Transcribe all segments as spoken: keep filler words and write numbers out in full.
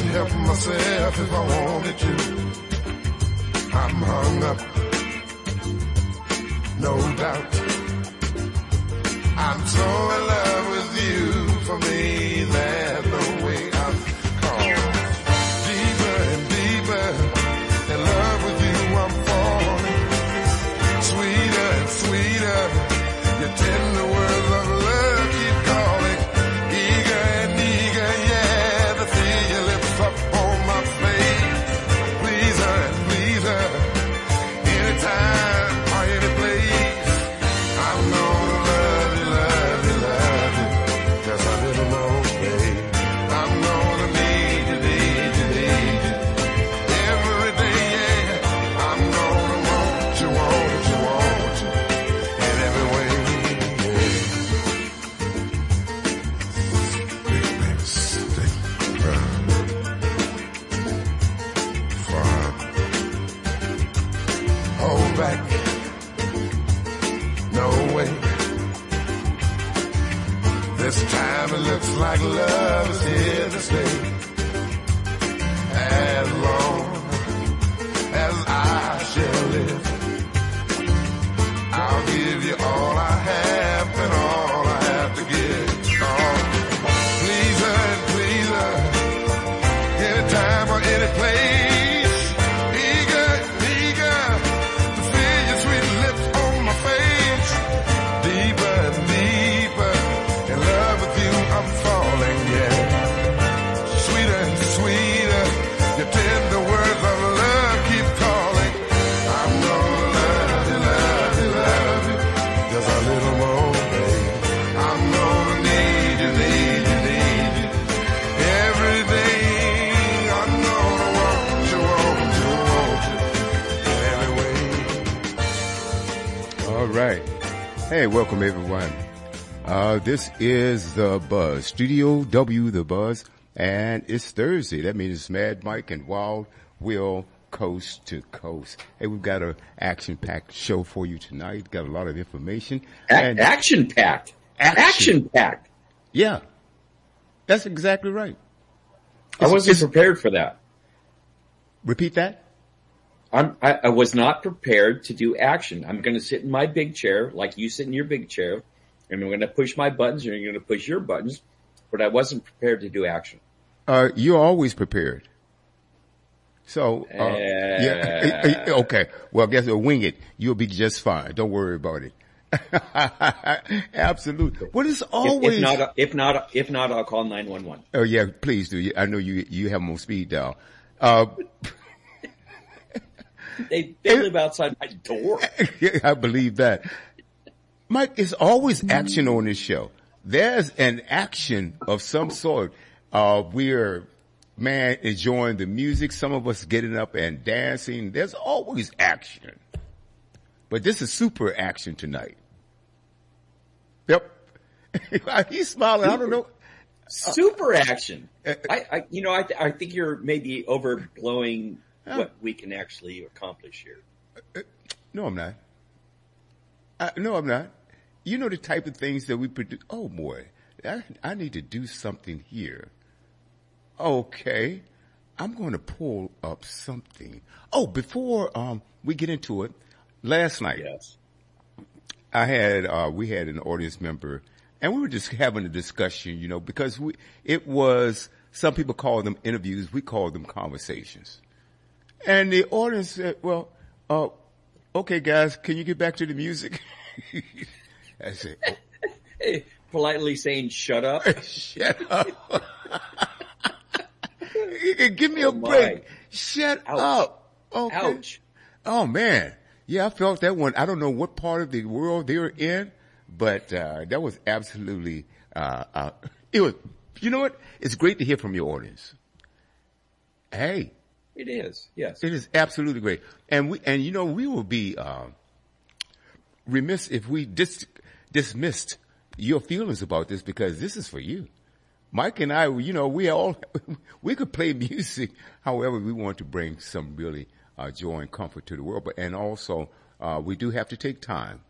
help myself if I wanted to. I'm hung up, no doubt. I'm so in love with you. For me, there's no way I'm caught. Deeper and deeper in love with you, I'm falling. Sweeter and sweeter, your tender words of love keep calling. Eager and eager, yeah, to feel your lips up on my face. Please her and please her, anytime or any place. I'm gonna love you, love you, love you, just a little more, babe. I'm gonna need you, need you, need you, every day, yeah. I'm gonna want you, want you, want you, in every way, yeah. Big mistake, run, far, hold back, no way. This time it looks like love is here to stay. As long as I shall live, I'll give you all I have and all I have to give. Oh, please her and please her, anytime or any place. Eager, eager to feel your sweet lips on my face. Deeper and deeper in love with you, I'm falling, yeah. Sweeter and sweeter, your tender words of love keep calling. I'm gonna love you, love you, love you, just a little more, babe. I'm gonna need you, need you, need you, every day. I'm gonna want you, want you, want you, in every way. All right. Hey, welcome everyone. Uh, this is The Buzz, Studio W, The Buzz, and it's Thursday. That means it's Mad Mike and Wild Will coast to coast. Hey, we've got an action-packed show for you tonight. Got a lot of information. A- action-packed. Action. Action-packed. Yeah, that's exactly right. I It's- wasn't it's- prepared for that. Repeat that? I'm, I, I was not prepared to do action. I'm going to sit in my big chair, like you sit in your big chair, and I'm going to push my buttons, and you're going to push your buttons, but I wasn't prepared to do action. Uh, you're always prepared. So, uh, yeah, Uh, okay. Well, guess what? Wing it. You'll be just fine. Don't worry about it. Absolutely. What is If, always? if not, if not, if not, I'll call nine one one. Oh yeah, please do. I know you. You have them on speed dial. Uh, They, they live outside my door. yeah, I believe that. Mike, there's always action on this show. There's an action of some sort. Uh, we're, man, enjoying the music. Some of us getting up and dancing. There's always action. But this is super action tonight. Yep. He's smiling. I don't know. Super action. I, I, you know, I, th- I think you're maybe overblowing what we can actually accomplish here. No, I'm not. I, no, I'm not. You know the type of things that we produce. Oh boy, I, I need to do something here. Okay, I'm going to pull up something. Oh, before um we get into it, last night Yes. I had uh we had an audience member, and we were just having a discussion, you know, because we it was some people call them interviews, we call them conversations, and the audience said, "Well, uh, okay, guys, can you get back to the music?" I said, oh. Hey, politely saying, "Shut up." "Shut up." Give me Oh, a break. my. Shut Ouch. up. Okay. Ouch. Oh man. Yeah, I felt that one. I don't know what part of the world they were in, but, uh, that was absolutely, uh, uh, it was, you know what? It's great to hear from your audience. Hey. It is. Yes. It is absolutely great. And we, and you know, we will be, uh, remiss if we dis- dismissed your feelings about this, because this is for you. Mike and I, you know, we all, we could play music however we want to bring some really, uh, joy and comfort to the world. But, and also, uh, we do have to take time,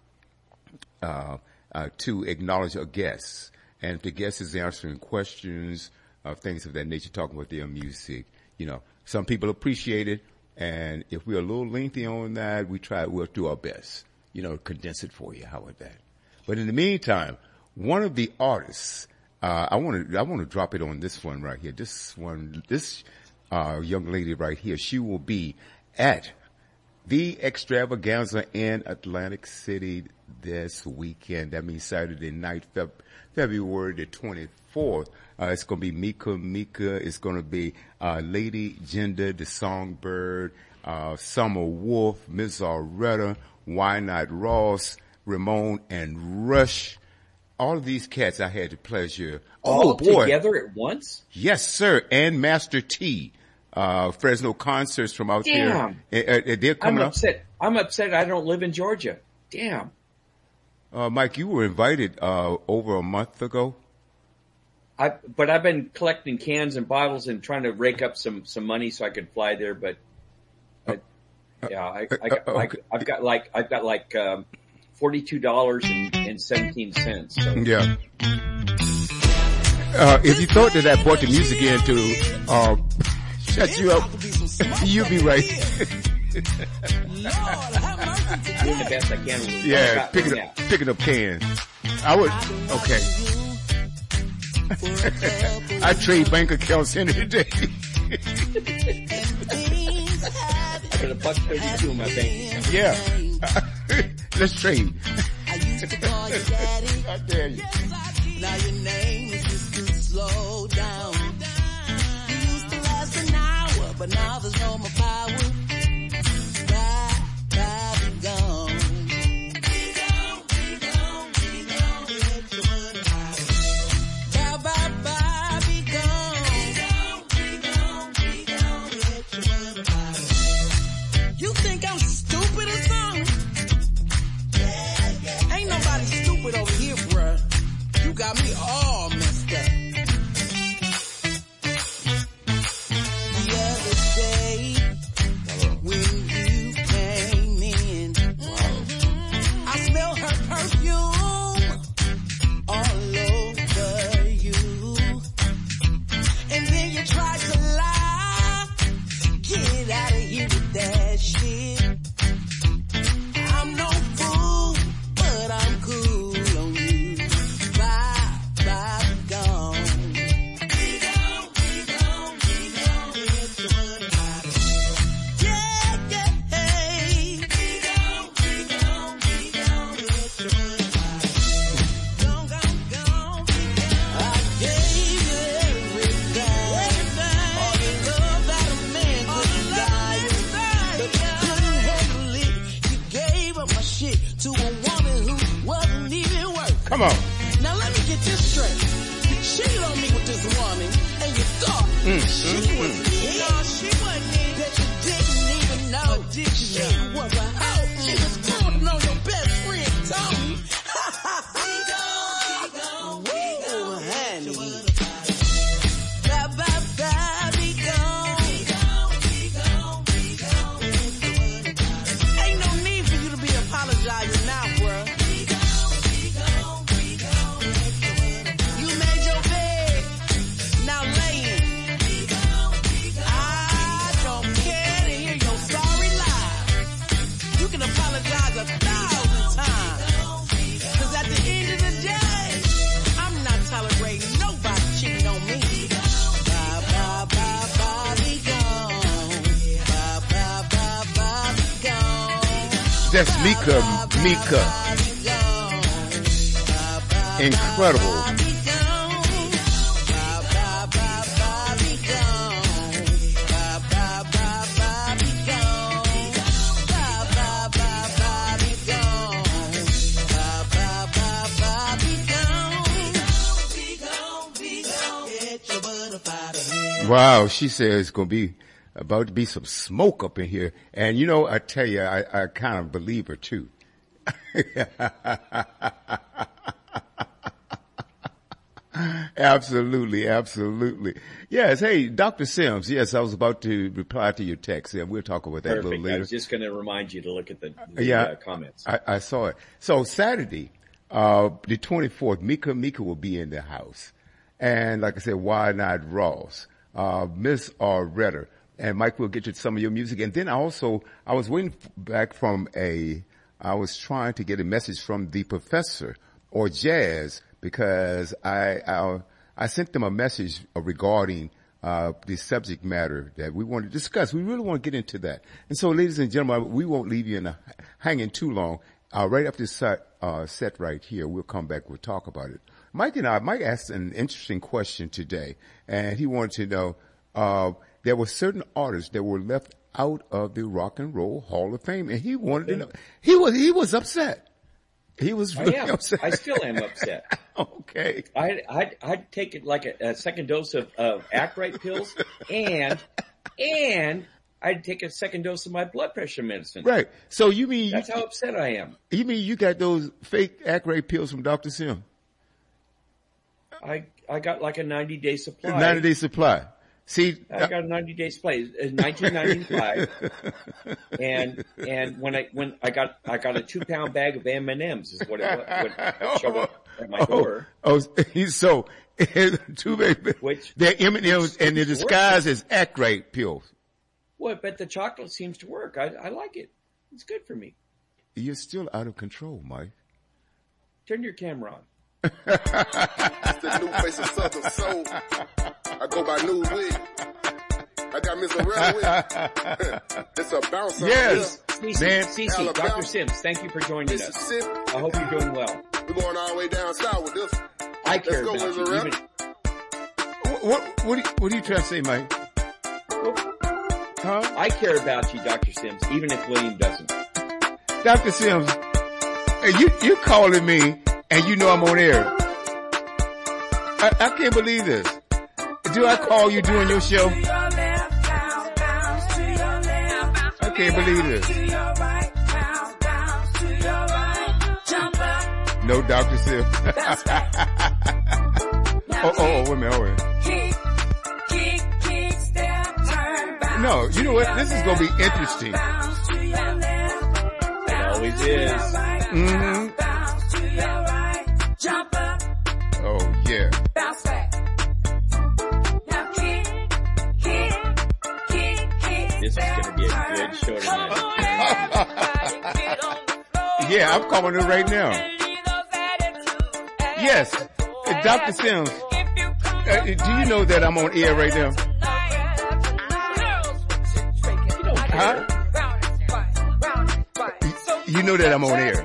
uh, uh, to acknowledge our guests. And if the guest is answering questions, uh, things of that nature, talking about their music. You know, some people appreciate it, and if we're a little lengthy on that, we try, we'll do our best, you know, condense it for you. How about that? But in the meantime, one of the artists, uh, I want to, I want to drop it on this one right here. This one, this, uh, young lady right here, she will be at the Extravaganza in Atlantic City this weekend. That means Saturday night, Feb- February the twenty-fourth. Uh, it's going to be Mika Mika. It's going to be, uh, Lady Gender, the Songbird, uh, Summer Wolf, Miss Aretta, Why Not Ross, Ramon, and Rush. All of these cats I had the pleasure. All Oh boy. together at once? Yes, sir. And Master T. Uh, Fresno concerts from out Damn. there. Uh, uh, they're I'm coming up. upset. I'm upset I don't live in Georgia. Damn. Uh, Mike, you were invited, uh, over a month ago. I, but I've been collecting cans and bottles and trying to rake up some, some money so I could fly there, but, I, yeah, I, I, got, uh, I, okay. I've got like, I've got like, um, forty-two dollars and seventeen cents. So. Yeah. Uh, if you thought that I brought the music in to, uh, shut you up, you'll be right. Doing the best I can. With Yeah, picking up, picking up cans. I would, okay. I trade bank accounts any day. I got a buck thirty-two in my bank account. Yeah. Let's trade. I dare you. Now your name is just to slow down. You used to last an hour, but now there's no more power. Bye, bye, be gone. Be gone, be gone, be gone. Let your money out. Bye, bye, bye, be gone. Be gone, be gone, be gone. Let your money out. You think I'm stupid or something? Yeah, yeah. Ain't nobody stupid over here, bruh. You got me all messed up. The other day, when you came in, I smelled her perfume all over you. And then you tried to lie. Get out of here with that shit. I'm no fool, but I'm cool on you. Bye, bye, be gone. Be gone, be gone, be gone. Let your money out. Yeah, yeah, hey. Be gone, be gone, be gone. Let your money out. Gone, gone, gone, be gone. I gave you everything. All the love that a man could desire. But you couldn't handle it. You gave up my shit to a woman who wasn't even worth. Come on. Now let me get this straight. You cheated on me with this woman, and you thought Mm, she mm, was it. No, she wasn't it. That you didn't even know. She was a hoe. She was cruel on your best friend, Tony. Be gone, be gone, be gone. Honey. Bye, bye, bye, be gone. Be gone, be gone, be gone. Ain't no need for you to be apologizing now, bruh. You made your bed, now lay in. I don't care to hear your sorry lie. You can apologize a thousand times. Cause at the end of the day, I'm not tolerating nobody cheating on me. Bye, bye, bye, bye, be gone. Bye, bye, bye, bye, be gone. That's Mika, Mika. Be gone. Bye, bye, Incredible. be gone. Bye, bye, bye, bye, be gone. Bye, bye, bye, bye, be gone. Bye, bye, bye, bye, be gone. Bye, bye, bye, bye, be gone. Be gone, be gone. Get your butt up out of here. Wow, she says it's gonna be about to be some smoke up in here. And you know, I tell you, I, I kind of believe her too. Absolutely, absolutely. Yes, hey, Doctor Sims, yes, I was about to reply to your text, and we'll talk about that a little Perfect. I later. was just going to remind you to look at the, the Yeah. uh, comments. I, I saw it. So Saturday, uh, the twenty-fourth, Mika Mika will be in the house. and like I said, Wide-Eyed Ross, uh, Miss Aretta. And Mike, we'll get you some of your music. And then I also, I was waiting back from a, I was trying to get a message from the professor or Jazz because I, I, I sent them a message regarding, uh, the subject matter that we want to discuss. We really want to get into that. And so, ladies and gentlemen, we won't leave you in a, hanging too long. Uh, right after this set, uh, set right here, we'll come back, we'll talk about it. Mike and I, Mike asked an interesting question today, and he wanted to know, uh, there were certain artists that were left out of the Rock and Roll Hall of Fame, and he wanted to know. He was he was upset. He was really I am. upset. I still am upset. Okay. I I'd, I'd take it like a, a second dose of, of Acrite pills, and and I'd take a second dose of my blood pressure medicine. Right. So you mean that's you, how upset I am. You mean you got those fake Acrite pills from Doctor Sim? I I got like a ninety day supply. ninety day supply. See, I got a ninety day supply in nineteen ninety-five, and and when I when I got I got a two pound bag of M and M's is what it what showed up at my door. Oh, oh so two baby, which they're M and M's and they're disguised as Acrite pills. Well, but the chocolate seems to work. I I like it. It's good for me. You're still out of control, Mike. Turn your camera on. It's the new face of Southern Soul. I go by New Wig. I got Miss Aretta with. It's a bouncer. Yes, Cece, man. Cece, Doctor Sims, thank you for joining us. I hope you're doing well. We're going all the way down south with this. I care Let's go, about you. Even, what, what, what, are you, what are you trying to say, Mike? Huh? I care about you, Doctor Sims, even if William doesn't. Doctor Sims, hey, you, you calling me and you know I'm on air. I, I can't believe this. Do I call you doing your show? I can't believe this. No, Doctor Sims. oh, oh, oh, wait a minute, wait a minute. No, you know what? This is going to be interesting. It always is. Mm-hmm. Oh, yeah. This is going to be a good show tonight. Yeah, I'm calling it right now. Yes, uh, Doctor Sims, uh, do you know that I'm on air right now? Huh? You know that I'm on air.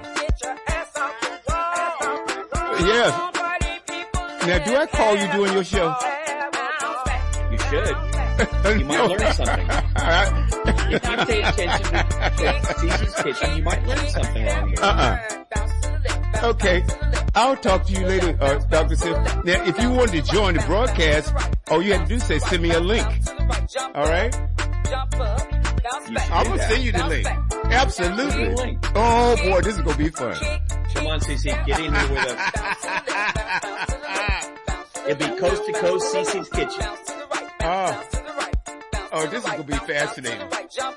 Yes. Now, do I call you doing your show? You should. You might learn something. If you pay attention to Cece's Kitchen, you might learn something along here. Uh-uh. Okay. I'll talk to you later, uh, Doctor Sim. Now, if you wanted to join the broadcast, all you have to do is say, send me a link. All right? I'm going to send you the link. Absolutely. Link. Oh, boy, this is going to be fun. Come on, Cece. Get in here with us. It'll be coast to coast Cece's Kitchen. Oh. Oh, this is going to be fascinating.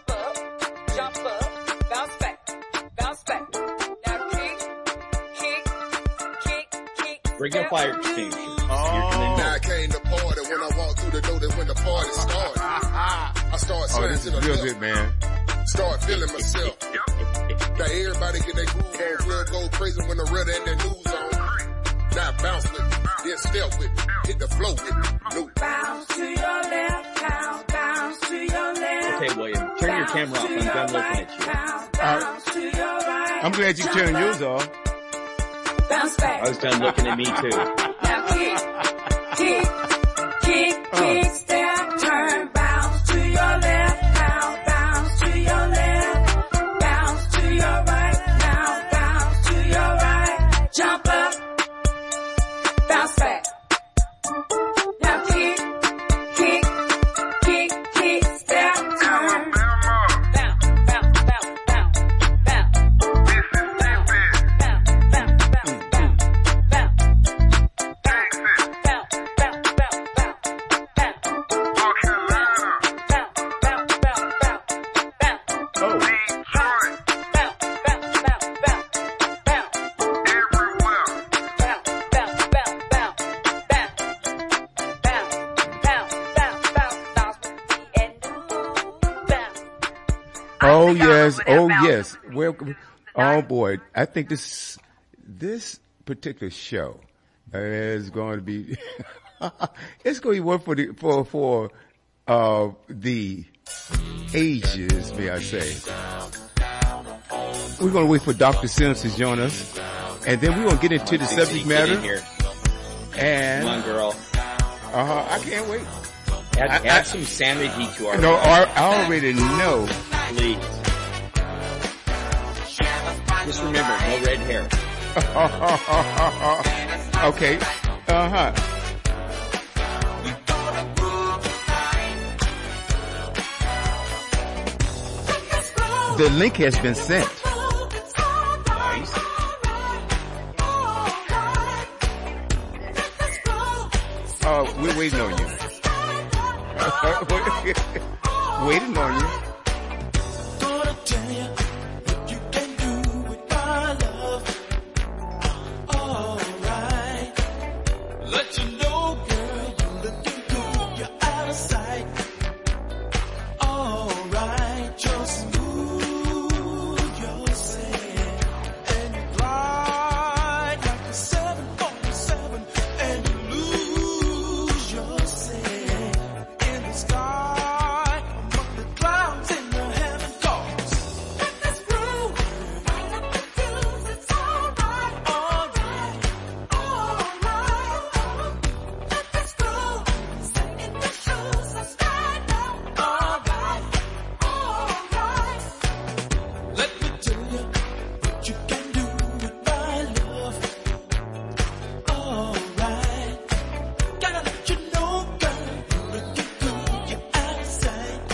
Bring a fire extinguisher. Oh. Now I came to party when I walked through the door. That's when the party started. I started Oh, this is sweating to real the good, man. Start feeling myself. Now everybody get their groove on. Club go crazy when the red and their news on. Now bounce with me. Then step with me. Hit the flow with me. Move. Bounce to your left, bounce, bounce to your left. Okay, William, turn your camera off. I'm done looking at you. Bounce to your right. I'm glad you turned yours off. Bounce back. I was done looking at me too. Now kick, kick, kick, kick, step, turn, bounce to your left, now bounce to your left, bounce to your right, now bounce to your right, jump up, bounce back. Now kick, kick, kick, kick, step, turn, bounce, bounce, bounce, bounce, bounce, bounce, bounce, bounce, bounce. Oh yes, oh yes. Welcome. Oh boy, I think this this particular show is going to be it's going to be one for the for for uh the ages, may I say. We're going to wait for Doctor Sims to join us, and then we're going to get into the subject matter. Here. And come on, girl. Uh huh. I can't wait. Add, I, add I, some sanity to our. No, I, I already know. Please. Just remember, no red hair. Okay. Uh huh. The link has been sent. Nice. Uh, we're waiting on you. Waiting on you. Gonna tell you what you can do with my love. Alright. Let you know, girl, you're looking good, you're out of sight. Alright, just move yourself and you glide like a seven forty-seven and you lose yourself in the sky among the clouds in the heaven cause. Let this groove right up the fuse, it's alright, alright, alright. Let this groove stay in the shoes, so stand up, alright, alright. Let me tell you what you can do with my love. Alright. Gotta let you know, girl, you're looking good, you're out of sight.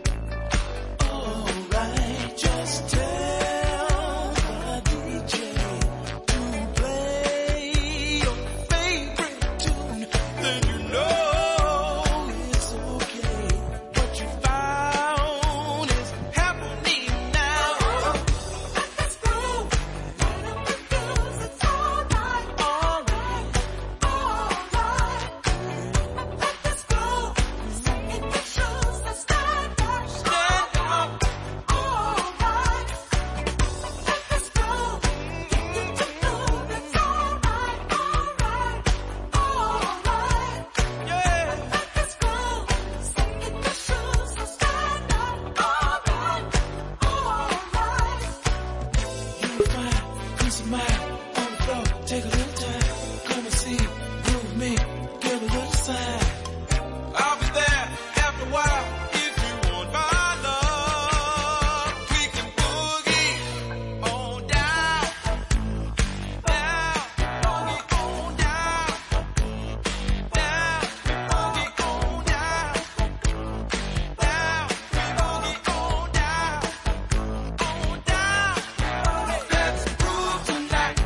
Alright, just tell the D J to play your favorite tune, then you know it's okay. What you found is happening now. Let this groove right up the fuse, it's alright, alright, alright. Let this groove stay in your shoes, so stand up, stand up, alright. Let this groove get you to move, it's alright, alright, alright. Yeah. Let this groove stay in your shoes, so stand up, alright, alright. You're fine, peace of mind, on the floor, take a little time, come and see, groove me, give a little sign. I'll be there after a while if you want my love. We can boogie on down, down, boogie on down, down, boogie on down, down, boogie on down, on down. Let's groove tonight.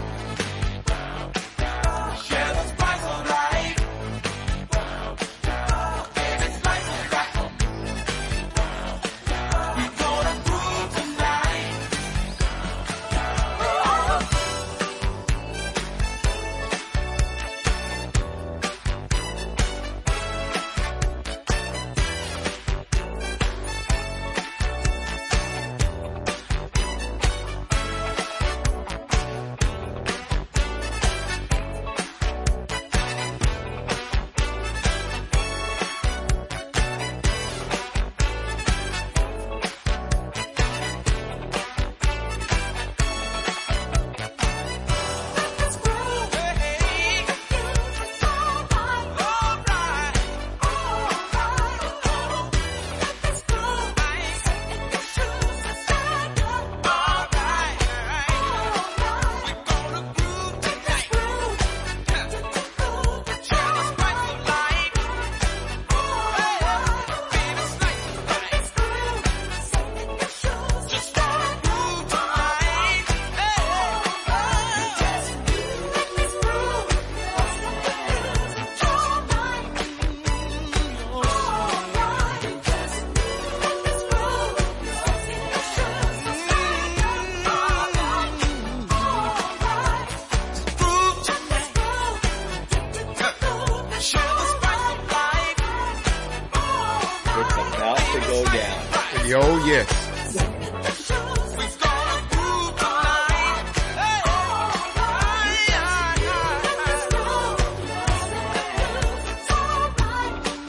Share the spice of life. Baby, spice of life. We gonna groove tonight. Let's groove, hey, it's alright, alright, alright. Let this groove stay in your shoes, so stand up, alright, alright. We're gonna groove tonight. Share the spice of life. Baby, slice of life. Stay in your shoes, just wanna groove tonight. It's about to go down. Yo, yes.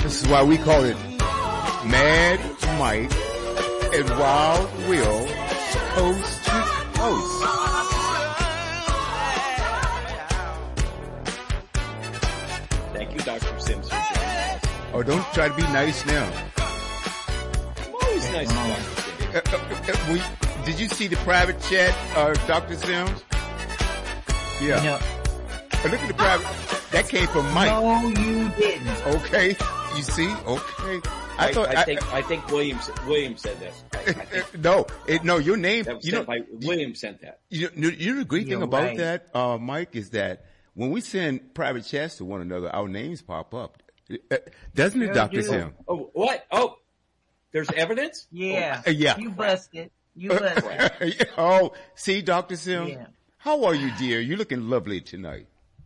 This is why we call it Mad Mike and Wild Will, coast to coast. Thank you, Doctor Sims, for joining us. Oh, don't try to be nice now. I'm always nice to Doctor Sims. Uh, uh, uh, we, did you see the private chat, uh, Doctor Sims? Yeah. No, Uh, Look at the private. That came from Mike. no, you didn't. Okay. You see? Okay. I I, thought, I think I think William William said this. I, I think no, it, no, your name, that was you know, sent by William sent that. you know, you know the great thing You're about right. that, uh, Mike, is that when we send private chats to one another, our names pop up. Uh, Doesn't it, Sure Doctor do. Sim? Oh, what? Oh, there's evidence? Yeah. Uh, yeah. You busted. You busted. Oh, see, Doctor Sim? Yeah. How are you, dear? You're looking lovely tonight.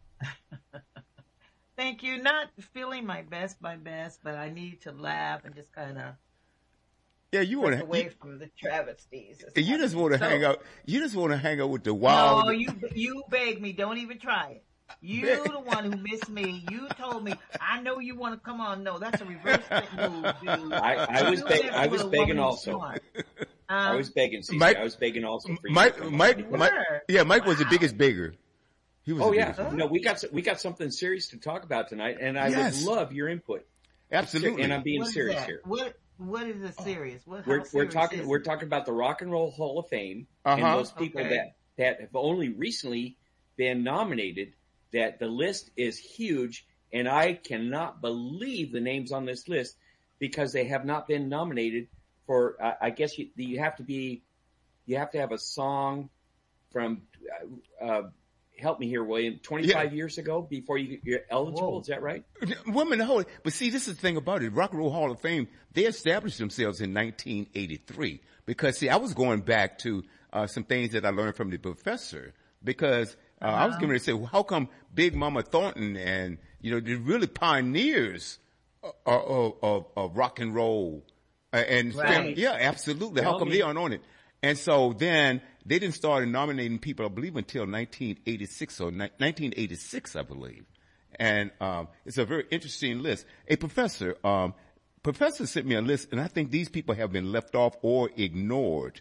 Thank you. Not feeling my best, my best, but I need to laugh and just kind of Yeah, you want to, away you, from the travesties. you just want to So- hang out, you just want to hang out with the wild. No, you you begged me. Don't even try it. You Beg- the one who missed me. You told me. I know you want to come on. No, that's a reverse move, dude. I, I was You beg- never I was were a begging woman also. smart. I Um, was begging, Cece. Mike- I was begging also for you. Mike, to come Mike, on. Mike, were? yeah, Mike was the biggest beggar. He was Oh the yeah, biggest beggar. no, we got we got something serious to talk about tonight, and I Yes. would love your input. Absolutely. And I'm being what is serious that? here. What what is it serious? What, We're how we're serious talking is we're it? talking about the Rock and Roll Hall of Fame Uh-huh. and those people Okay. that that have only recently been nominated. That the list is huge, and I cannot believe the names on this list because they have not been nominated for. Uh, I guess you you have to be you have to have a song from. Uh, uh, help me here, William. twenty-five Yeah. years ago before you, you're eligible. Whoa. Is that right? Women, hold it. But see, this is the thing about it. Rock and Roll Hall of Fame, they established themselves in nineteen eighty-three. Because see, I was going back to, uh, some things that I learned from the professor. Because, uh, I was Uh-huh. going to say, well, how come Big Mama Thornton and, you know, the really pioneers of, of, of, of rock and roll, uh, and Right. fam- yeah, absolutely. How Tell come me. they aren't on it? And so then they didn't start nominating people, I believe, until nineteen eighty-six or ni- nineteen eighty-six, I believe. And um, it's a very interesting list. A professor, um, professor sent me a list, and I think these people have been left off or ignored.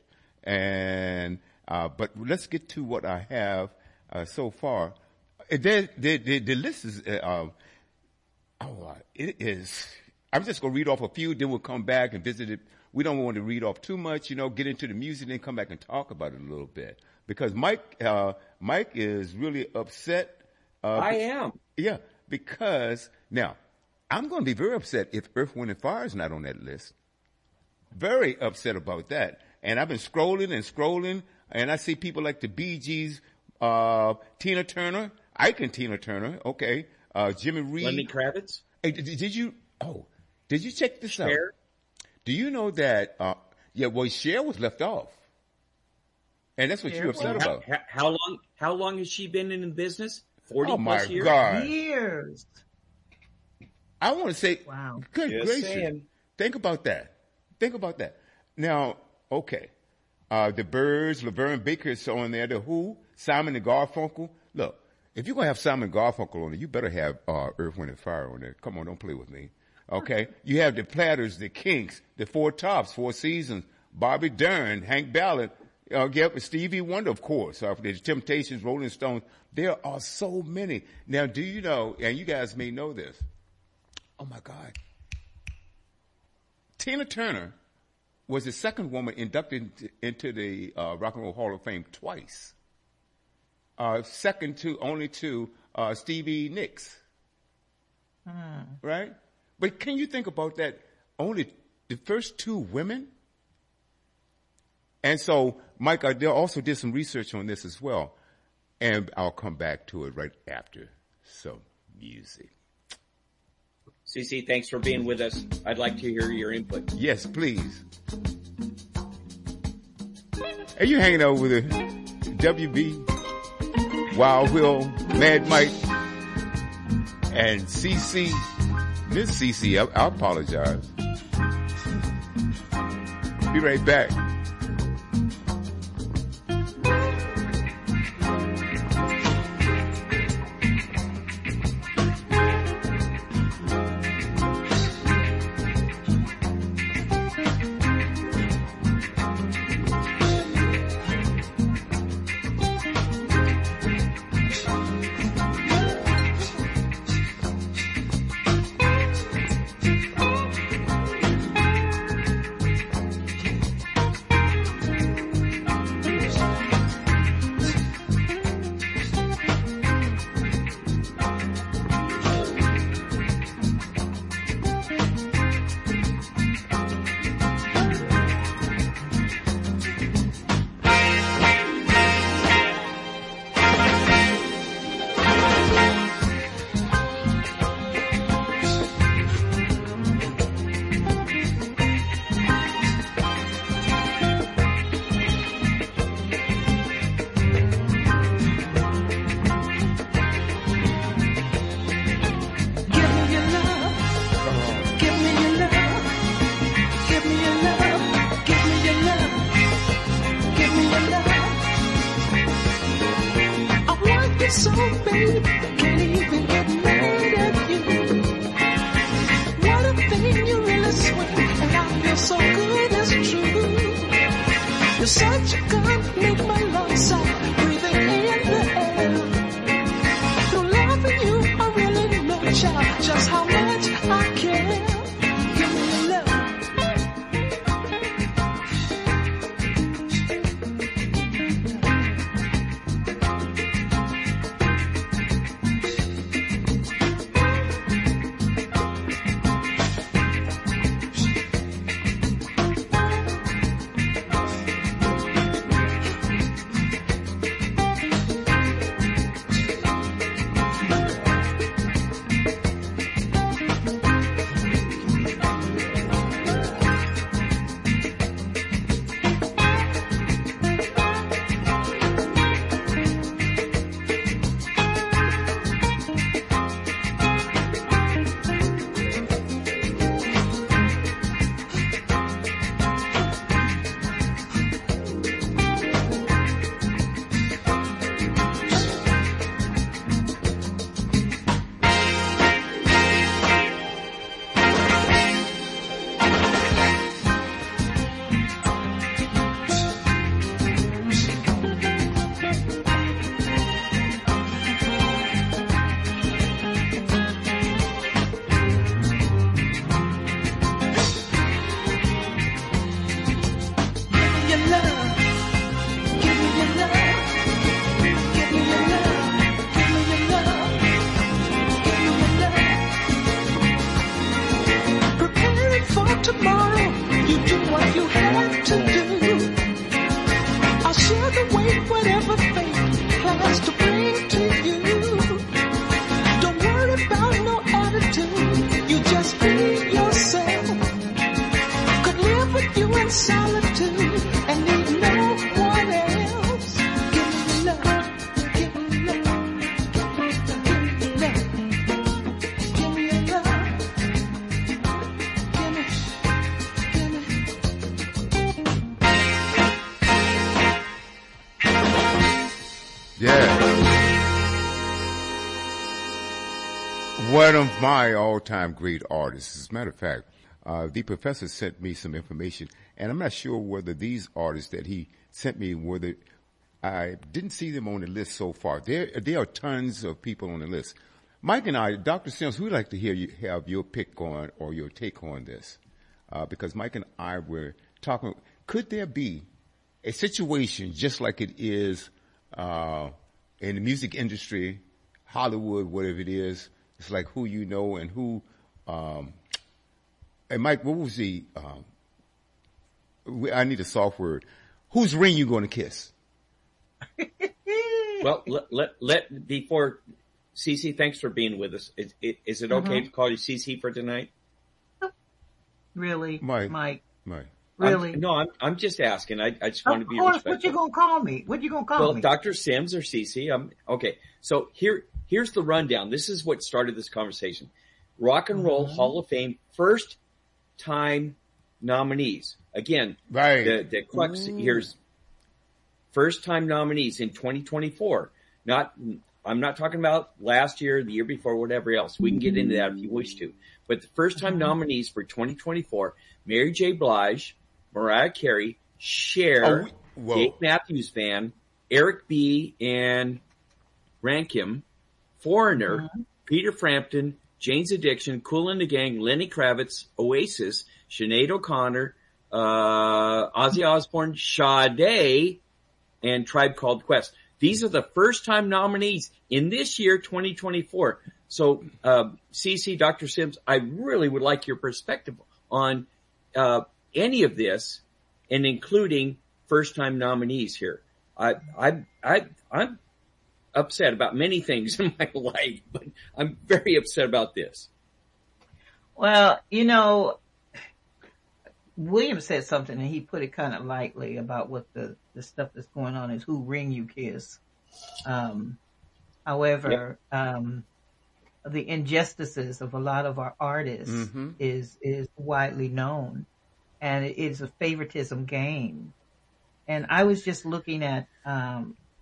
And uh, but let's get to what I have uh, so far. Uh, The, the, the, the list is, uh, um, oh, uh, it is. I'm just going to read off a few, then we'll come back and visit it. We don't want to read off too much, you know, get into the music, then come back and talk about it a little bit. Because Mike, uh, Mike is really upset. Uh, I am. Yeah, because now I'm going to be very upset if Earth, Wind and Fire is not on that list. Very upset about that. And I've been scrolling and scrolling, and I see people like the Bee Gees, uh, Tina Turner, Ike and Tina Turner, okay, uh, Jimmy Reed. Lenny Kravitz. Hey, did, did you? Oh, did you check this out? Cher. Do you know that? Uh, yeah, well, Cher was left off, and that's what Cher you're upset was? How, about. how, how long? How long has she been in the business? Forty Oh plus my years. God! Years. I want to say, Wow. good Just gracious, saying. think about that. Think about that. Now, okay, uh, the Byrds, Laverne Baker is on there. The Who, Simon and Garfunkel. Look, if you're gonna have Simon and Garfunkel on it, you better have uh, Earth, Wind and Fire on there. Come on, don't play with me. Okay, you have the Platters, the Kinks, the Four Tops, Four Seasons, Bobby Darin, Hank Ballard, uh, yep, Stevie Wonder, of course, uh, the Temptations, Rolling Stones. There are so many. Now, do you know? And you guys may know this. Oh my God. Tina Turner was the second woman inducted into the uh, Rock and Roll Hall of Fame twice. Uh, second to only to uh, Stevie Nicks. Right? But can you think about that? Only the first two women? And so, Mike, I also did some research on this as well. And I'll come back to it right after some music. Cece, thanks for being with us. I'd like to hear your input. Yes, please. Are you hanging out with a W B, Wild Will, Mad Mike, and C C? Miss C C, I, I apologize. Be right back. so, babe, can't even get mad at you. What a thing, you really swing, and I feel so good, it's true. You're such a gun, make my lungs soft, breathing in the air. Through loving you, I really know, child, just how much I care. Give me your love. One of my all-time great artists. As a matter of fact, uh, the professor sent me some information, and I'm not sure whether these artists that he sent me, whether I didn't see them on the list so far. There, there are tons of people on the list. Mike and I, Doctor Sims, we'd like to hear you have your pick on or your take on this, uh, because Mike and I were talking. Could there be a situation just like it is uh, in the music industry, Hollywood, whatever it is? It's like who you know and who. Um, and Mike, what was the? Um, I need a soft word. Whose ring you going to kiss? Well, let, let let before Cece, thanks for being with us. Is, is it okay Mhm. to call you Cece for tonight? Really, Mike. Mike? Mike. Really? I'm, no, I'm I'm just asking. I, I just want Of to be course. respectful. What you gonna call me? What you gonna call Well, me? Doctor Sims or Cece. Um, okay, so here here's the rundown. This is what started this conversation. Rock and Roll Mhm. Hall of Fame first time nominees. Again, Right. the the crux Ooh. here's first time nominees in twenty twenty-four. Not I'm not talking about last year, the year before, whatever else. We can get into that if you wish to. But the first time Mhm. nominees for twenty twenty-four: Mary J. Blige, Mariah Carey, Oh, Cher, we- whoa. Dave Matthews Band, Eric B. and Rankim, Foreigner, Peter Frampton, Jane's Addiction, Kool and the Gang, Lenny Kravitz, Oasis, Sinead O'Connor, uh, Ozzy Osbourne, Sade, and Tribe Called Quest. These are the first time nominees in this year, twenty twenty-four. So, uh, Cece, Doctor Sims, I really would like your perspective on, uh, any of this and including first time nominees here. I, I, I, I'm upset about many things in my life, but I'm very upset about this. Well, you know, William said something and he put it kind of lightly about what the, the stuff that's going on is who ring you kiss. Um, however, um, the injustices of a lot of our artists Mhm. is, is widely known, and it is a favoritism game. And I was just looking at, um,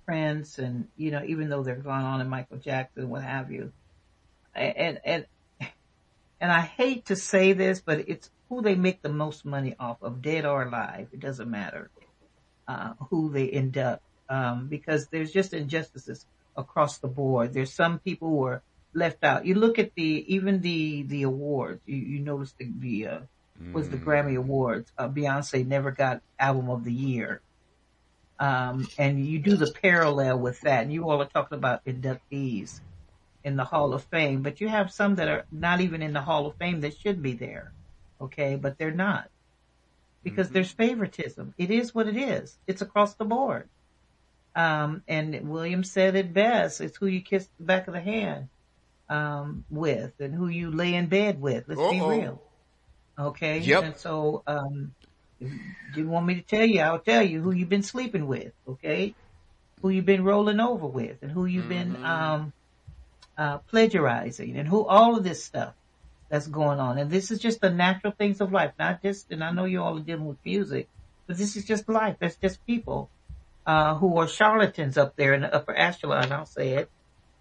Prince, and you know, even though they're gone on, and Michael Jackson, what have you, and and and I hate to say this, but it's who they make the most money off of, dead or alive. It doesn't matter uh, who they induct, um, because there's just injustices across the board. There's some people who are left out. You look at the even the the awards. You, you notice the the uh, was the Grammy Awards. Uh, Beyonce never got Album of the Year. Um, and you do the parallel with that, and you all are talking about inductees in the Hall of Fame, but you have some that are not even in the Hall of Fame that should be there, okay, but they're not, because mm-hmm. there's favoritism. It is what it is. It's across the board. Um, and William said it best, it's who you kiss the back of the hand um, with, and who you lay in bed with. Let's Uh-oh. be real. Okay? Yep. And so, um, if you want me to tell you, I'll tell you who you've been sleeping with, okay? Who you've been rolling over with, and who you've mm-hmm. been um, uh, plagiarizing, and who all of this stuff that's going on. And this is just the natural things of life, not just, and I know you all are dealing with music, but this is just life. That's just people uh, who are charlatans up there in the upper echelon, I'll say it.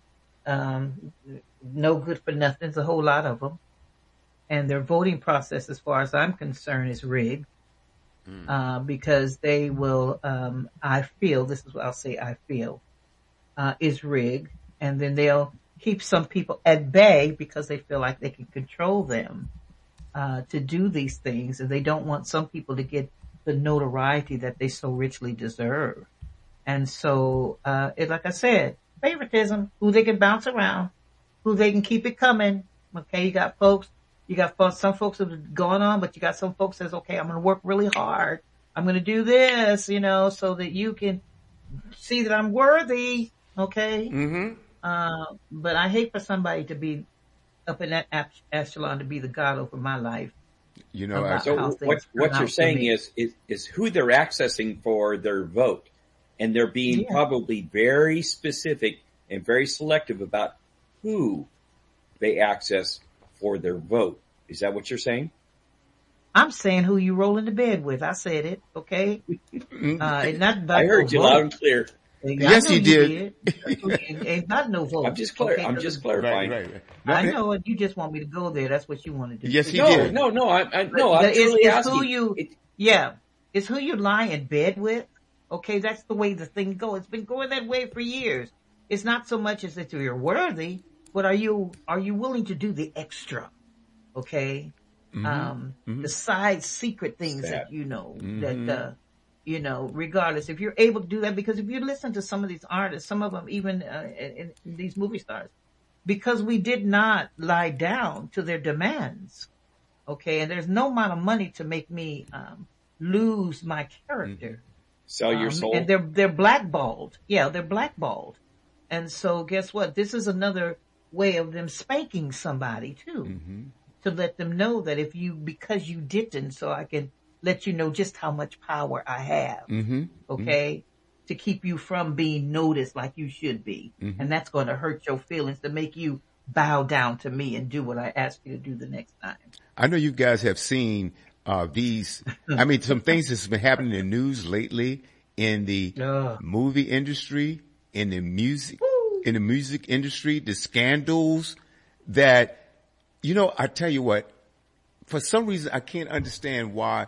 Um, no good for nothing. There's a whole lot of them. And their voting process, as far as I'm concerned, is rigged. Uh, because they will, um, I feel, this is what I'll say, I feel, uh, is rigged. And then they'll keep some people at bay because they feel like they can control them, uh, to do these things. And they don't want some people to get the notoriety that they so richly deserve. And so, uh, it, like I said, favoritism, who they can bounce around, who they can keep it coming. Okay, you got folks. You got some folks that have gone on, but you got some folks that says, okay, I'm going to work really hard. I'm going to do this, you know, so that you can see that I'm worthy. Okay. Mm-hmm. Uh, but I hate for somebody to be up in that echelon to be the God over my life. You know, I, so what, what you're saying is, is, is who they're accessing for their vote. And they're being yeah. probably very specific and very selective about who they access for their vote. Is that what you're saying? I'm saying who you roll into bed with. I said it, okay? Uh, it's not about I heard no you vote. loud and clear. Yes, you did. did. Ain't not no vote. I'm just clear. Okay? I'm just clarifying. Right, right, right. No, I know it. You just want me to go there. That's what you want to do. Yes, he no, did. no, no, I, I, no, But I'm it's, truly it's asking. who you, It, yeah, it's who you lie in bed with. Okay, that's the way the thing goes. It's been going that way for years. It's not so much as that you're worthy, but are you are you willing to do the extra? Okay, Mm-hmm. um, Mm-hmm. the side secret things Sad. that you know Mm-hmm. that uh, you know. Regardless, if you're able to do that, because if you listen to some of these artists, some of them even uh, in, in these movie stars, because we did not lie down to their demands. Okay, and there's no amount of money to make me um, lose my character. sell your Um, soul. and they're they're blackballed. Yeah, they're blackballed. And so guess what? This is another way of them spanking somebody too. Mm-hmm. To let them know that if you, because you didn't, so I can let you know just how much power I have. Mm-hmm. Okay? Mm-hmm. To keep you from being noticed like you should be. Mm-hmm. And that's going to hurt your feelings to make you bow down to me and do what I ask you to do the next time. I know you guys have seen uh these, I mean, some things that's been happening in the news lately in the Ugh. movie industry, in the music, Woo. in the music industry, the scandals that, you know, I tell you what, for some reason I can't understand why,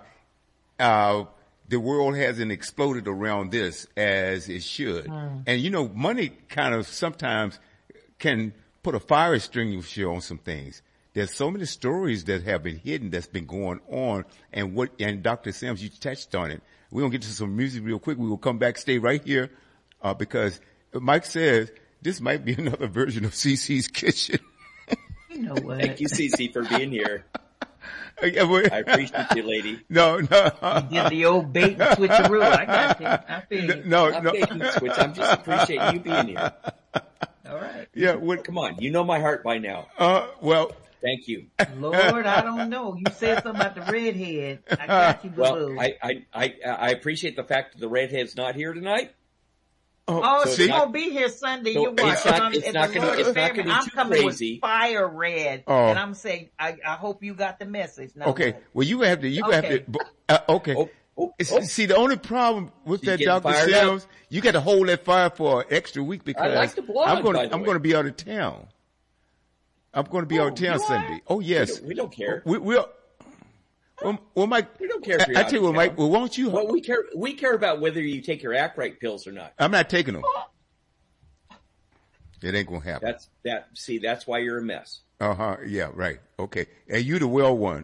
uh, the world hasn't exploded around this as it should. Mm. And you know, money kind of sometimes can put a fire extinguisher on some things. There's so many stories that have been hidden that's been going on, and what, and Doctor Sims, you touched on it. We're gonna get to some music real quick. We will come back, stay right here, uh, because Mike says this might be another version of CeCe's Kitchen. You know what? Thank you, Cece, for being here. I I appreciate you, lady. No, no. You did the old bait and switcheroo. I got you. I feel you. No, Not no. making switch. I'm just appreciating you being here. All right. Yeah, what, Come on, you know my heart by now. uh, well, Thank you. Lord, I don't know. You said something about the redhead. I got you, boo. Well, I, I, I, I appreciate the fact that the redhead's not here tonight. Oh, so she's see, gonna be here Sunday. So you watch. it's not- I'm- it's if not the gonna- Lord it's is not favorable, gonna be I'm too coming crazy. with fire red, Oh. and I'm saying, I, I hope you got the message. No, okay. no. Well, you have to, you Okay. have to, uh, okay. Oh, Oh, It's, oh. See, the only problem with You that, getting Doctor fired Sims, you got to hold that fire for an extra week because like the blonde, I'm going by to the I'm way. going to be out of town. I'm going to be Oh, out of town you are? Sunday. Oh We yes, don't, we don't care. we we'll. Well, well, Mike, We don't care if I, you're I out tell you of what, Mike. town. Well, why don't you? What we care, we care about whether you take your Act Right pills or not. I'm not taking them. It ain't gonna happen. That's that. See, that's why you're a mess. Uh huh. Yeah. Right. Okay. And you the well one.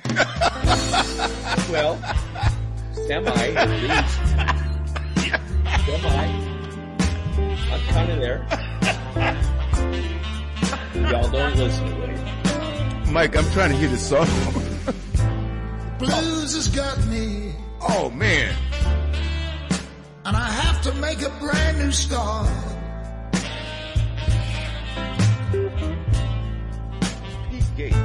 Well, semi at least. Semi. I'm kind of there. Y'all don't listen to me. Mike, I'm trying to hear the song. Blues has got me, Oh man. and I have to make a brand new start. Pete Gates.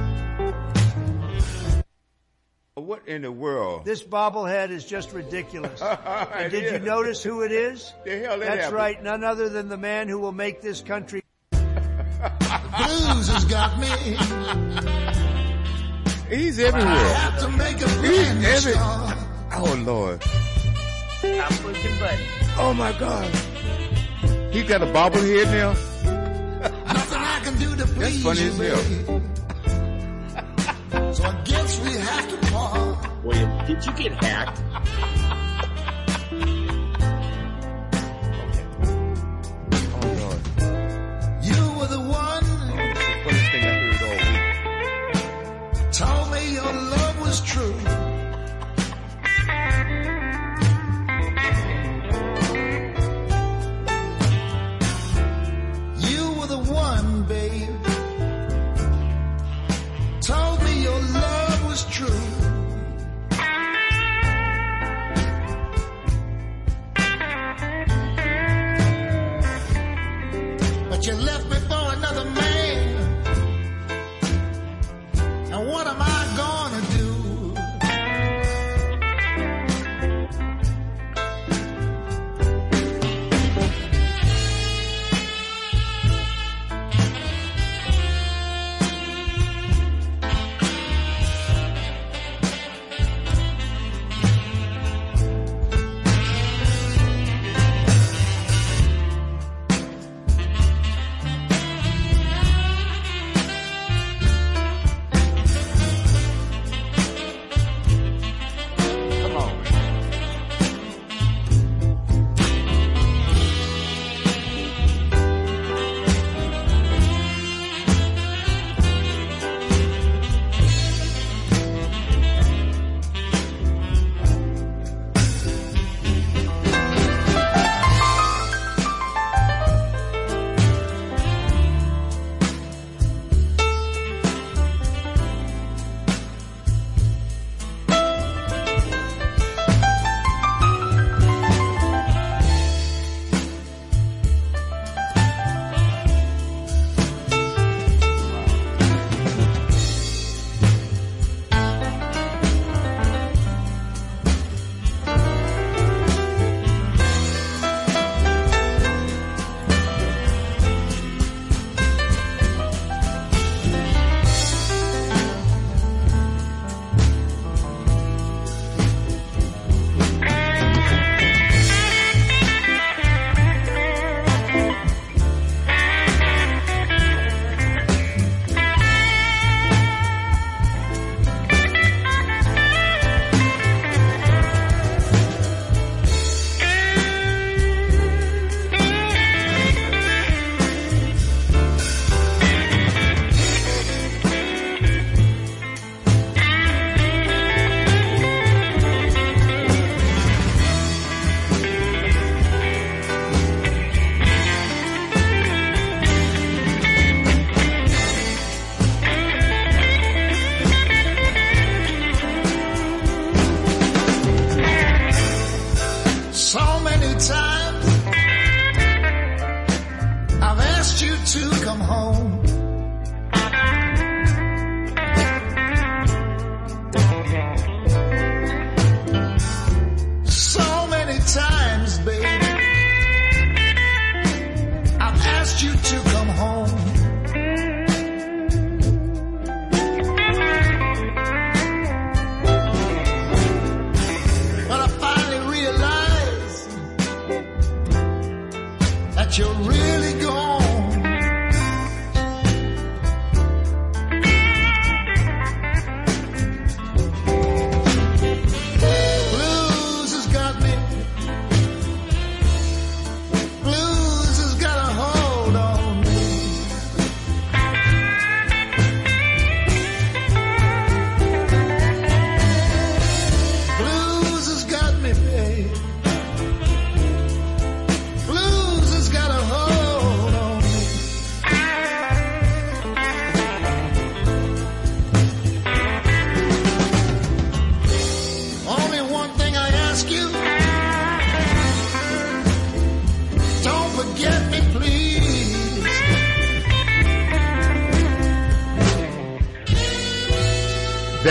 What in the world? This bobblehead is just ridiculous. And It did you is. notice who it is? The hell that That's happened? right, none other than the man who will make this country. Blues has got me, He's I everywhere. have to make a brand He's new every. start. Oh Lord. I'm pushing buttons. Oh my God. He got a bobblehead now. Nothing I can do to please funny you, as hell. babe. So I guess we have to part. William, did you get hacked? Oh Lord. You were the one That's the funniest thing I heard all week. told me your love was true. You were the one, babe. Told me your love was true.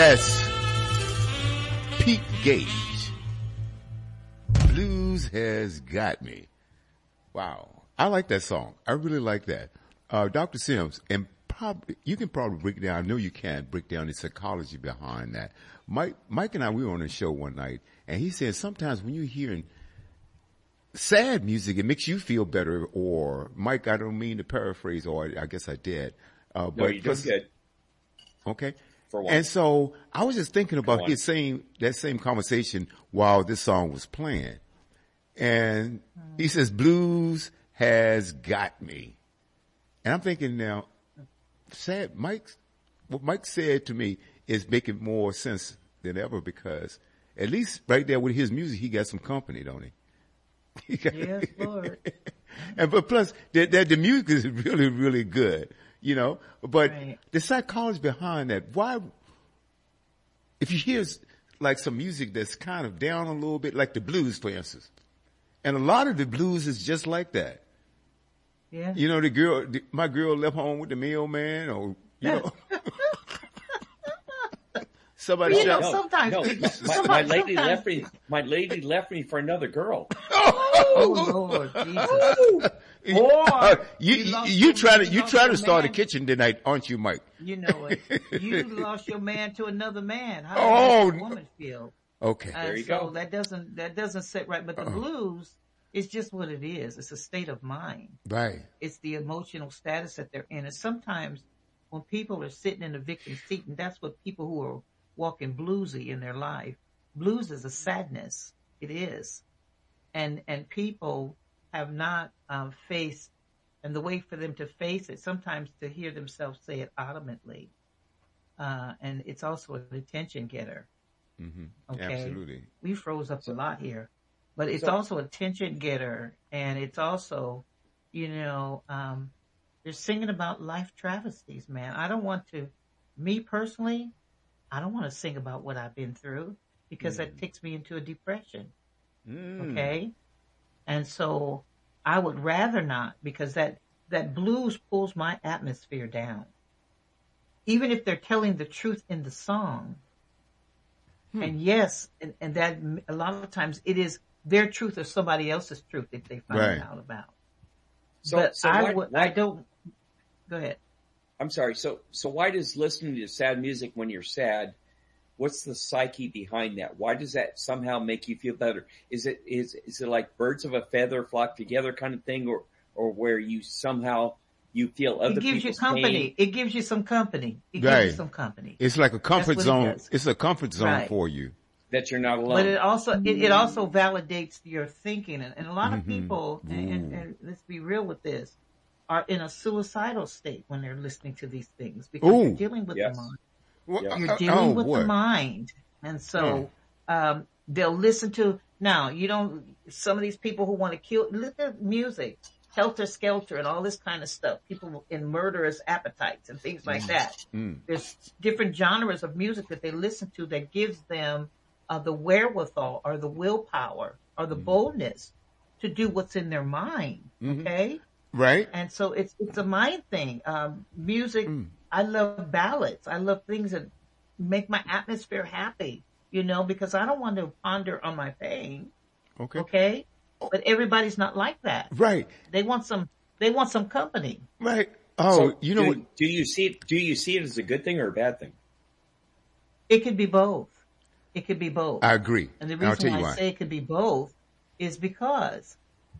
That's Pete Gage. Blues Has Got Me. Wow. I like that song. I really like that. Uh, Doctor Sims, and probably, you can probably break down, I know you can break down the psychology behind that. Mike, Mike and I, we were on a show one night, and he said sometimes when you're hearing sad music, it makes you feel better, or, Mike, I don't mean to paraphrase, or I guess I did. Uh, No, but you did good. Okay. For one. And so I was just thinking about one. his same, that same conversation while this song was playing. And he says, blues has got me. And I'm thinking now, sad, Mike, what Mike said to me is making more sense than ever, because at least right there with his music, he got some company, don't he? He got, Yes, Lord. and but plus, the, the, the music is really, really good, you know. But Right. the psychology behind that, why? If you hear like some music that's kind of down a little bit, like the blues, for instance, and a lot of the blues is just like that. Yeah. You know, the girl, the, my girl left home with the mailman, or you know, somebody You know, shot. sometimes- no, my, my, sometimes- my lady sometimes- left me. My lady left me for another girl. Oh, Lord Jesus. Or you you you, lost you your- try to you you lost try your to start a man. kitchen tonight, aren't you, Mike? You know it. You lost your man to another man. How Oh, does a woman feel? Okay. And There you so go. that doesn't that doesn't sit right. But the blues is just what it is. It's a state of mind. Right. It's the emotional status that they're in. And sometimes when people are sitting in the victim seat, and that's what people who are walking bluesy in their life, blues is a sadness. It is. And, and people have not um, faced, and the way for them to face it, sometimes to hear themselves say it audibly. Uh, and it's also an attention getter. Mm-hmm. Okay. Absolutely. We froze up a lot here, but it's So- also a attention getter, and it's also, you know, um, they're singing about life travesties, man. I don't want to, me personally, I don't want to sing about what I've been through, because that takes me into a depression. Mm. Okay. And so I would rather not, because that, that blues pulls my atmosphere down. Even if they're telling the truth in the song. Hmm. And yes, and, and that a lot of times it is their truth or somebody else's truth that they find Right. out about. So, but so I why, would, why- I don't, go ahead. I'm sorry. So, so why does listening to sad music when you're sad? What's the psyche behind that? Why does that somehow make you feel better? Is it is is it like birds of a feather flock together kind of thing, or or where you somehow you feel other It gives you people's company. pain? It gives you some company. It Right. gives you some company. It's like a comfort what it zone. does. It's a comfort zone Right. for you. That you're not alone. But it also it, it also validates your thinking, and, and a lot of Mm-hmm. people, and, and, and let's be real with this, are in a suicidal state when they're listening to these things, because Ooh. you're dealing with Yes. the mind. Well, Yeah. You're uh, dealing oh, with boy. the mind, and so um, they'll listen to. Now you don't. Some of these people who want to kill, look at music, helter skelter, and all this kind of stuff. People in murderous appetites and things like that. Mm. There's different genres of music that they listen to that gives them uh, the wherewithal or the willpower or the boldness to do what's in their mind. Mhm. Okay. Right? And so it's it's a mind thing. Um, music, Mm. I love ballads. I love things that make my atmosphere happy, you know, because I don't want to ponder on my pain, Okay. okay? But everybody's not like that. Right. They want some, they want some company. Right. Oh, So you know do, what? do you see it? Do you see it as a good thing or a bad thing? It could be both. It could be both. I agree. And the I'll reason tell why you I why. say it could be both is because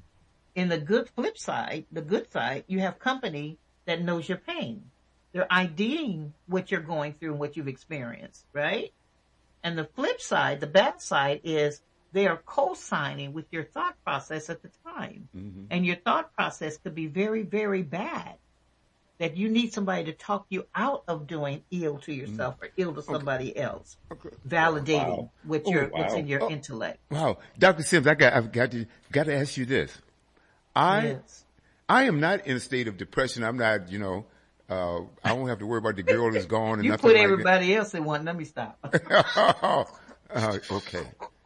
in the good flip side, the good side, you have company that knows your pain. They're IDing what you're going through and what you've experienced, right? And the flip side, the bad side, is they are co-signing with your thought process at the time. Mhm. And your thought process could be very, very bad. That you need somebody to talk you out of doing ill to yourself or ill to somebody else. Okay. Validating Wow. what Oh, your, wow. what's in your Oh. intellect. Wow. Doctor Sims, I got, I've got to, got to ask you this. I, Yes. I am not in a state of depression. I'm not, you know, uh, I won't have to worry about the girl is gone and You nothing put like everybody else in one. Let me stop. that. uh, okay.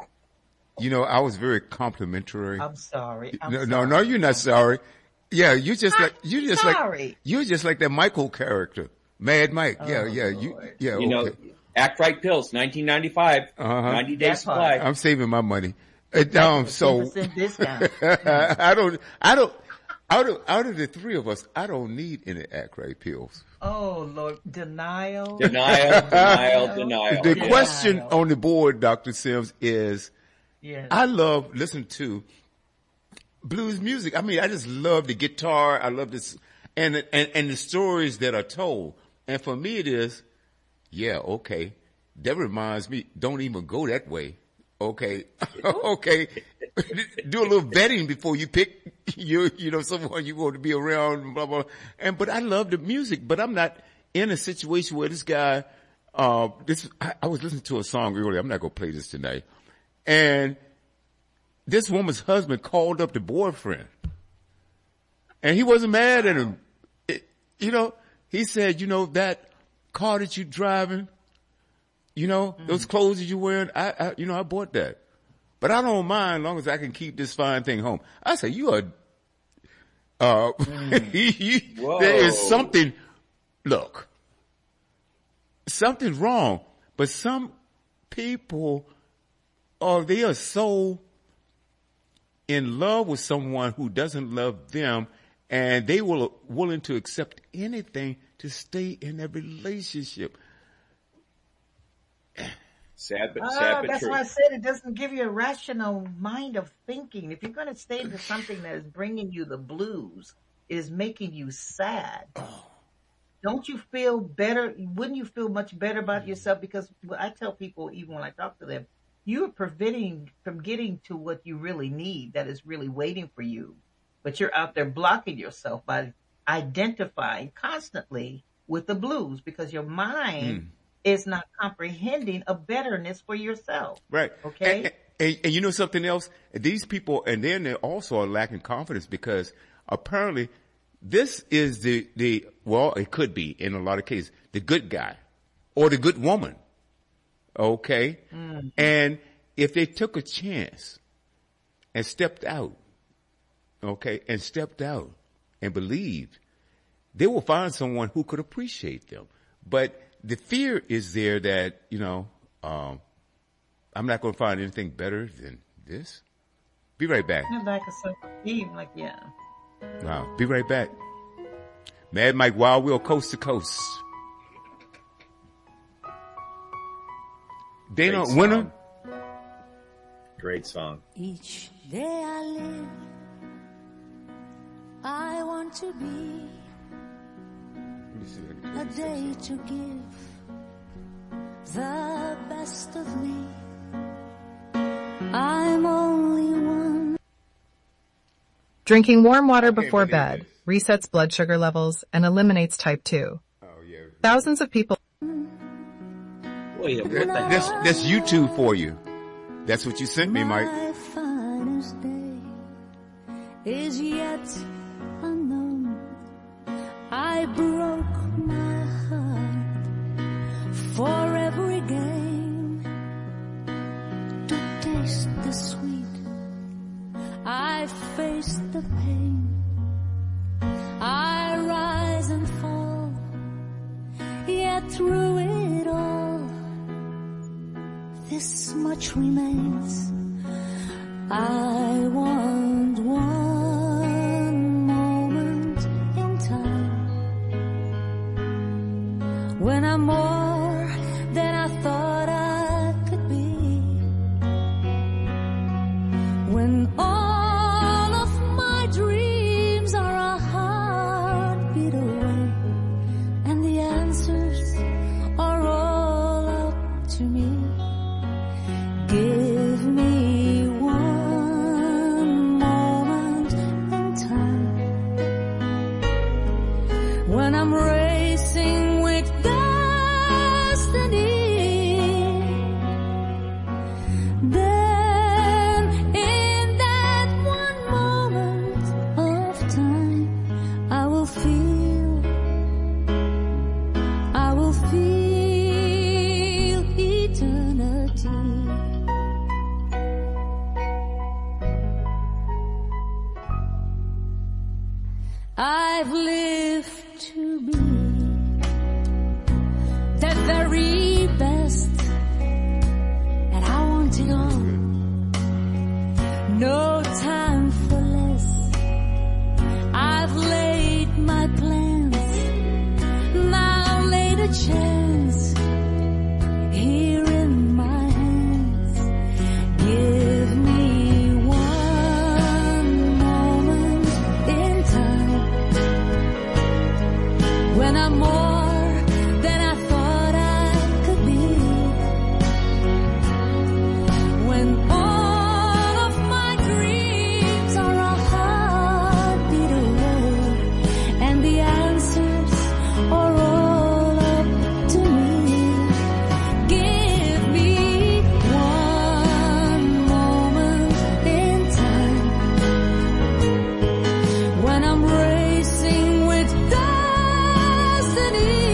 You know, I was very complimentary. I'm sorry. I'm no, sorry. no, no, you're not sorry. Yeah, you just like, you just like, sorry. you're just like that Michael character. Mad Mike. Yeah, Oh, yeah, you, Lord. yeah, You know, okay. Act Right pills, nineteen ninety-five, Uh-huh. ninety day That supply. I'm saving my money. It, um, so ten percent discount. I don't, I don't, out of, out of the three of us, I don't need any Act Right pills. Oh Lord, denial. Denial, denial, denial. The Yeah. question on the board, Doctor Sims, is Yes. I love listening to blues music. I mean, I just love the guitar. I love this and, and, and the stories that are told. And for me it is, yeah, okay. That reminds me, don't even go that way. Okay. Okay. Do a little vetting before you pick you, you know, someone you want to be around, blah, blah. And, but I love the music, but I'm not in a situation where this guy, uh, this, I, I was listening to a song earlier. I'm not going to play this tonight. And this woman's husband called up the boyfriend and he wasn't mad at him. It, you know, he said, you know, that car that you driving, you know, mm. those clothes that you wearing, I, I, you know, I bought that, but I don't mind as long as I can keep this fine thing home. I said, you are, uh, mm. there is something, look, something's wrong, but some people, or they are so in love with someone who doesn't love them, and they will willing to accept anything to stay in that relationship. Sad but Ah, sad but that's true. why I said it doesn't give you a rational mind of thinking. If you're going to stay into something that is bringing you the blues, is making you sad. Don't you feel better? Wouldn't you feel much better about yourself? Because I tell people, even when I talk to them, you are preventing from getting to what you really need, that is really waiting for you. But you're out there blocking yourself by identifying constantly with the blues because your mind mm. is not comprehending a betterness for yourself. Right. Okay. And, and, and you know something else? These people, and then they also are lacking confidence because apparently this is the, the, well, it could be in a lot of cases, the good guy or the good woman. Okay. Mm-hmm. And if they took a chance and stepped out, okay, and stepped out and believed, they will find someone who could appreciate them. But the fear is there that, you know, um, I'm not going to find anything better than this. Be right back. Like a self-esteem, like, yeah. Wow. Be right back. Mad Mike Wild Wheel, Coast to Coast. Dana Great Winner. song. Great song. Each day I live, I want to be a day to give the best of me. I'm only one. Drinking warm water before bed resets blood sugar levels and eliminates type two. Oh, yeah. Thousands of people. Wait, what the That, that's, that's YouTube for you. That's what you sent me, Mike. My finest day is yet unknown. I broke my heart for every game to taste the sweet. I face the pain. I rise and fall, yet through it all, this much remains. I want one moment in time when I'm more than I thought I could be, when all of my dreams are a heartbeat away and the answers are all up to me. Give me one moment in time when I'm racing with destiny. Then in that one moment of time, I will feel, I will feel eternity. I've lived to be the very best counting on. No time for less. I've laid my plans. Now laid a chance here in my hands. Give me one moment in time when I'm more than I thought I could be. When all of my dreams are a heartbeat away, and the answers are all up to me. Give me one moment in time when I'm racing with destiny.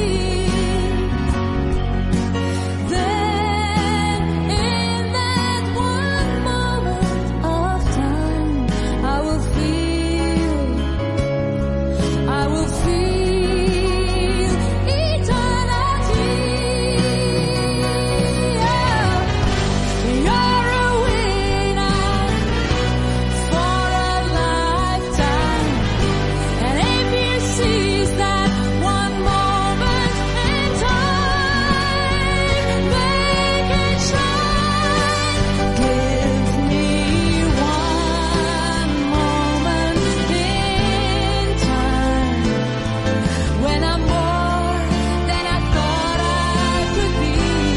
Then in that one moment of time, I will feel, I will feel eternity. You're a winner for a lifetime, and if you seize that one moment in time, make it shine. Give me one moment in time when I'm more than I thought I could be.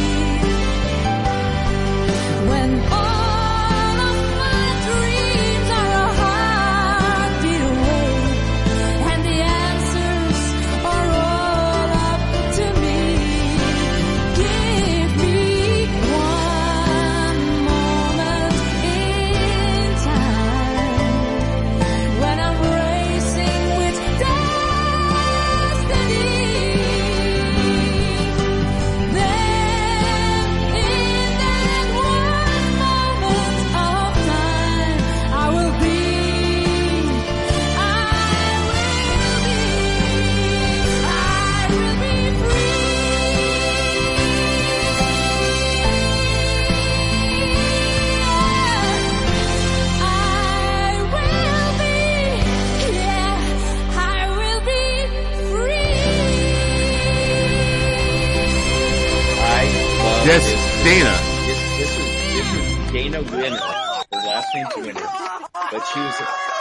When all of my dreams are a heartbeat away, and the answers are all up to me. Give me one moment in time when I'm racing with destiny. Then in that one moment of time, I will be, I will be, I will be free. I will be, yeah, I will be free. I love Yes, this. Dana. This, this is this is Dana Winner. Her last name's Winner, but she was